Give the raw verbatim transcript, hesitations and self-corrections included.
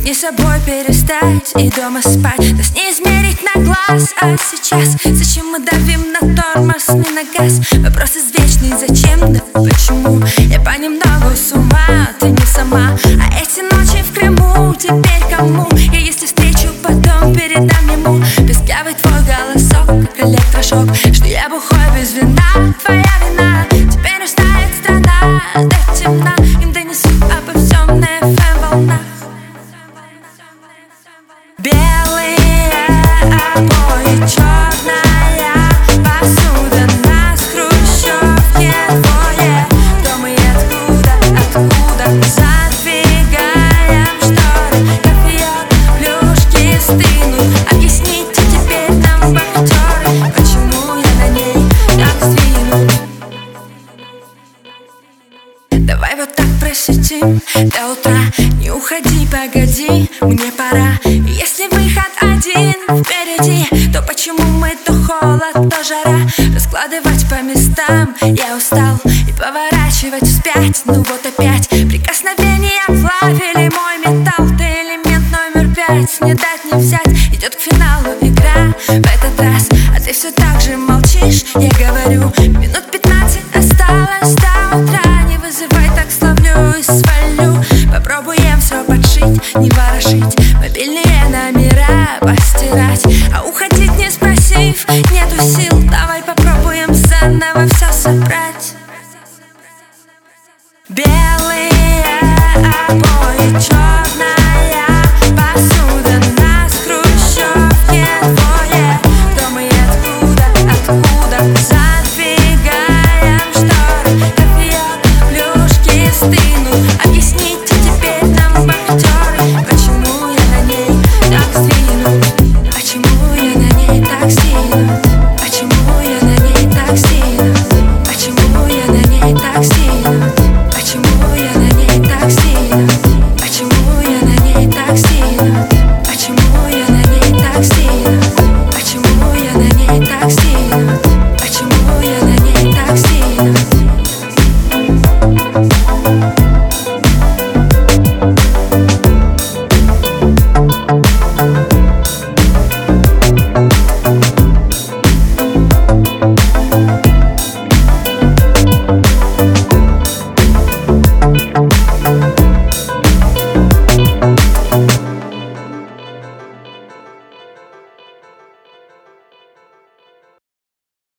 не собой перестать и дома спать. Нас не измерить на глаз, а сейчас зачем мы давим на тормоз, не на газ? Вопрос извечный, зачем, да почему? Я понемногу с ума, ты не сама. А эти ночи в Крыму теперь кому? Я если встречу, потом передам ему песклявый твой голосок, как электрошок, что я бухой без вина, твоя вина. Теперь узнает страна до темна, им донесу обо всем на эф эм волнах. Белые обои, черная посуда, нас в хрущевке двое. Кто мы и откуда, откуда? Задвигаем шторы, кофеек, плюшки стынут. Объясните теперь нам, вахтеры, почему я на ней так сдвинут. Давай вот так просидим до утра, не уходи, погоди, мне пора. Если выход один впереди, то почему мы то холод, то жара? Раскладывать по местам я устал и поворачивать вспять, ну вот опять прикосновения плавили мой металл. Ты элемент номер пять, не дать не взять, идет к финалу игра в этот раз, а ты все так же молчишь.